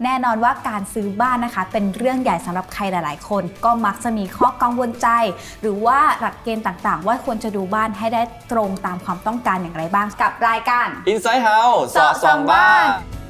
แน่นอนว่าการซื้อบ้านนะคะเป็นเรื่องใหญ่สำหรับใครหลายๆคนก็มักจะมีข้อกังวลใจหรือว่าหลักเกณฑ์ต่างๆว่าควรจะดูบ้านให้ได้ตรงตามความต้องการอย่างไรบ้างกับรายการ Inside House เสาะส่องบ้าน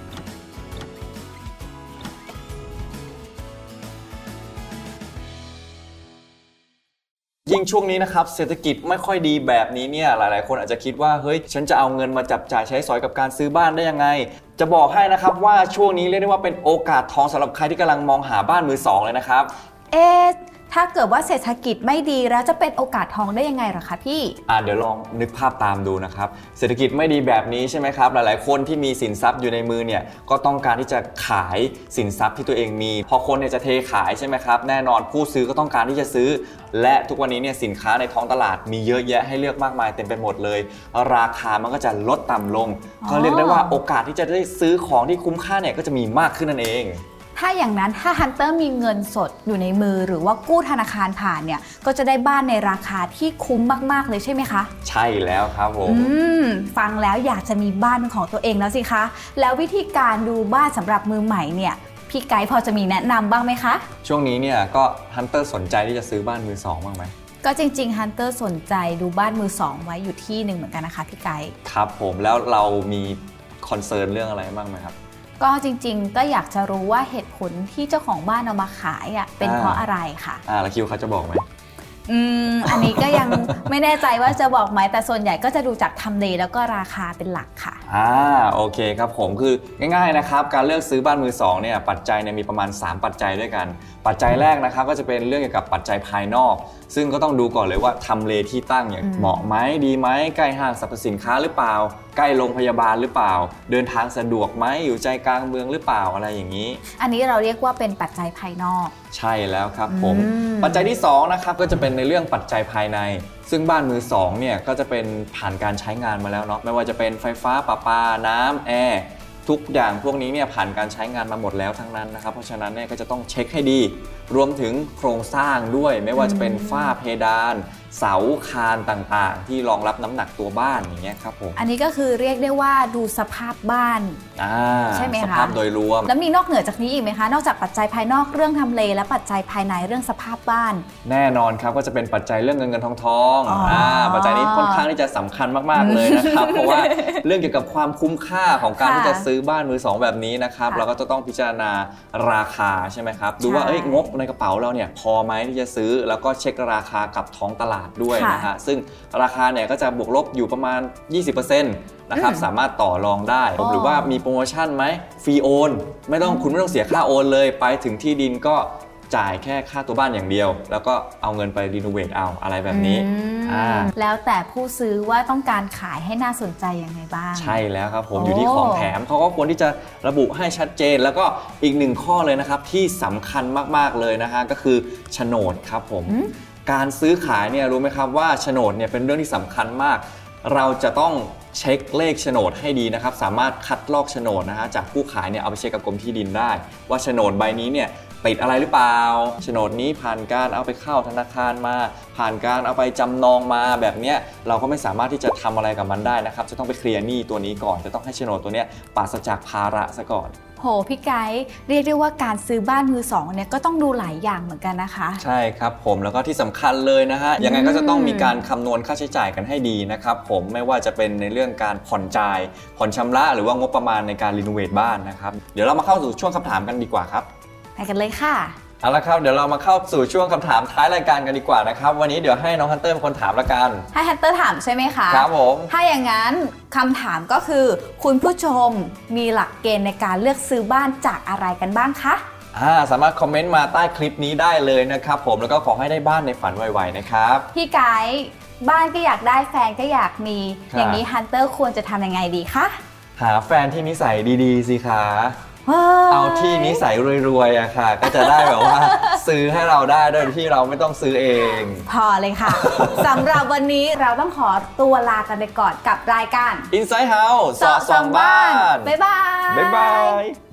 ยิ่งช่วงนี้นะครับเศรษฐกิจไม่ค่อยดีแบบนี้เนี่ยหลายๆคนอาจจะคิดว่าเฮ้ยฉันจะเอาเงินมาจับจ่ายใช้สอยกับการซื้อบ้านได้ยังไงจะบอกให้นะครับว่าช่วงนี้เรียกได้ว่าเป็นโอกาสทองสำหรับใครที่กำลังมองหาบ้านมือสองเลยนะครับถ้าเกิดว่าเศรษฐกิจไม่ดีแล้วจะเป็นโอกาสทองได้ยังไงหรอคะพี่เดี๋ยวลองนึกภาพตามดูนะครับเศรษฐกิจไม่ดีแบบนี้ใช่ไหมครับหลายๆคนที่มีสินทรัพย์อยู่ในมือเนี่ยก็ต้องการที่จะขายสินทรัพย์ที่ตัวเองมีพอคนเนี่ยจะเทขายใช่ไหมครับแน่นอนผู้ซื้อก็ต้องการที่จะซื้อและทุกวันนี้เนี่ยสินค้าในท้องตลาดมีเยอะแยะให้เลือกมากมายเต็มไปหมดเลยราคามันก็จะลดต่ำลงก็เรียกได้ว่าโอกาสที่จะได้ซื้อของที่คุ้มค่าเนี่ยก็จะมีมากขึ้นนั่นเองถ้าอย่างนั้นถ้าฮันเตอร์มีเงินสดอยู่ในมือหรือว่ากู้ธนาคารผ่านเนี่ยก็จะได้บ้านในราคาที่คุ้มมากๆเลยใช่ไหมคะใช่แล้วครับผมฟังแล้วอยากจะมีบ้านเป็นของตัวเองแล้วสิคะแล้ววิธีการดูบ้านสำหรับมือใหม่เนี่ยพี่ไกด์พอจะมีแนะนำบ้างไหมคะช่วงนี้เนี่ยก็ฮันเตอร์สนใจที่จะซื้อบ้านมือสองบ้างไหมก็จริงๆฮันเตอร์สนใจดูบ้านมือสองไว้อยู่ที่หนึ่งเหมือนกันนะคะพี่ไกด์ครับผมแล้วเรามีคอนเซิร์นเรื่องอะไรบ้างไหมครับก็จริงๆก็อยากจะรู้ว่าเหตุผลที่เจ้าของบ้านเอามาขายเป็นเพราะอะไรค่ะแล้วคิวเขาจะบอกไหมอันนี้ก็ยังไม่แน่ใจว่าจะบอกไหมแต่ส่วนใหญ่ก็จะดูจากทำเลแล้วก็ราคาเป็นหลักค่ะโอเคครับผมคือง่ายๆนะครับการเลือกซื้อบ้านมือสองเนี่ยปัจจัยเนี่ยมีประมาณ3ปัจจัยด้วยกันปัจจัยแรกนะครับก็จะเป็นเรื่องเกี่ยวกับปัจจัยภายนอกซึ่งก็ต้องดูก่อนเลยว่าทำเลที่ตั้งเนี่ยเหมาะไหมดีไหมใกล้ห้างสรรพสินค้าหรือเปล่าใกล้โรงพยาบาลหรือเปล่าเดินทางสะดวกไหมอยู่ใจกลางเมืองหรือเปล่าอะไรอย่างนี้อันนี้เราเรียกว่าเป็นปัจจัยภายนอกใช่แล้วครับผมปัจจัยที่2นะครับก็จะเป็นในเรื่องปัจจัยภายในซึ่งบ้านมือ2เนี่ยก็จะเป็นผ่านการใช้งานมาแล้วเนาะไม่ว่าจะเป็นไฟฟ้าประปาน้ำแอร์ทุกอย่างพวกนี้เนี่ยผ่านการใช้งานมาหมดแล้วทั้งนั้นนะครับเพราะฉะนั้นเนี่ยก็จะต้องเช็คให้ดีรวมถึงโครงสร้างด้วยไม่ว่าจะเป็นฝ้าเพดานเสาคานต่างๆที่รองรับน้ำหนักตัวบ้านอย่างเงี้ยครับผมอันนี้ก็คือเรียกได้ว่าดูสภาพบ้านใช่ไหมคะสภาพโดยรวมแล้วมีนอกเหนือจากนี้อีกไหมคะนอกจากปัจจัยภายนอกเรื่องทำเลและปัจจัยภายในเรื่องสภาพบ้านแน่นอนครับก็จะเป็นปัจจัยเรื่องเงินทองปัจจัยนี้ค่อนข้างที่จะสำคัญมากๆเลยนะครับเพราะว่าเรื่องเกี่ยวกับความคุ้มค่าของการที่จะซื้อบ้านมือสองแบบนี้นะครับเราก็จะต้องพิจารณาราคาใช่ไหมครับดูว่างบในกระเป๋าเราเนี่ยพอไหมที่จะซื้อแล้วก็เช็คราคากับท้องตลาดด้วยนะฮะซึ่งราคาเนี่ยก็จะบวกลบอยู่ประมาณ 20% นะครับสามารถต่อรองได้หรือว่ามีโปรโมชั่นไหมฟรีโอนคุณไม่ต้องเสียค่าโอนเลยไปถึงที่ดินก็จ่ายแค่ค่าตัวบ้านอย่างเดียวแล้วก็เอาเงินไปรีโนเวทเอาอะไรแบบนี้แล้วแต่ผู้ซื้อว่าต้องการขายให้น่าสนใจยังไงบ้างใช่แล้วครับผมอยู่ที่ของแถมเขาก็ควรที่จะระบุให้ชัดเจนแล้วก็อีก1ข้อเลยนะครับที่สำคัญมากๆเลยนะฮะก็คือโฉนดครับผมการซื้อขายเนี่ยรู้ไหมครับว่าโฉนดเนี่ยเป็นเรื่องที่สำคัญมากเราจะต้องเช็คเลขโฉนดให้ดีนะครับสามารถคัดลอกโฉนดนะฮะจากผู้ขายเนี่ยเอาไปเช็คกับกรมที่ดินได้ว่าโฉนดใบนี้เนี่ยติดอะไรหรือเปล่าโฉนดนี้ผ่านการเอาไปเข้าธนาคารมาผ่านการเอาไปจำนองมาแบบเนี้ยเราก็ไม่สามารถที่จะทำอะไรกับมันได้นะครับจะต้องไปเคลียร์หนี้ตัวนี้ก่อนจะต้องให้โฉนดตัวเนี้ยปราศจากภาระซะก่อนโหพี่ไกด์เรียกได้ว่าการซื้อบ้านมือสองเนี่ยก็ต้องดูหลายอย่างเหมือนกันนะคะใช่ครับผมแล้วก็ที่สำคัญเลยนะฮะยังไงก็จะต้องมีการคำนวณค่าใช้จ่ายกันให้ดีนะครับผมไม่ว่าจะเป็นในเรื่องการผ่อนจ่ายผ่อนชำระหรือว่างบประมาณในการรีโนเวทบ้านนะครับเดี๋ยวเรามาเข้าสู่ช่วงคำถามกันดีกว่าครับไปกันเลยค่ะเอาละครับเดี๋ยวเรามาเข้าสู่ช่วงคำถามท้ายรายการกันดีกว่านะครับวันนี้เดี๋ยวให้น้องฮันเตอร์เป็นคนถามละกันให้ฮันเตอร์ถามใช่ไหมคะครับผมถ้าอย่างนั้นคำถามก็คือคุณผู้ชมมีหลักเกณฑ์ในการเลือกซื้อบ้านจากอะไรกันบ้างคะสามารถคอมเมนต์มาใต้คลิปนี้ได้เลยนะครับผมแล้วก็ขอให้ได้บ้านในฝันไวๆนะครับพี่ไกด์บ้านก็อยากได้แฟนก็อยากมีอย่างนี้ฮันเตอร์ควรจะทำยังไงดีคะหาแฟนที่นิสัยดีๆสิคะเอาที่นิสัยรวยๆอะค่ะก็จะได้แบบว่าซื้อให้เราได้โดยที่เราไม่ต้องซื้อเองพอเลยค่ะ สำหรับวันนี้เราต้องขอตัวลากันไปก่อนกับรายการ Inside House เสาะส่องบ้านบ๊ายบายบ๊ายบาย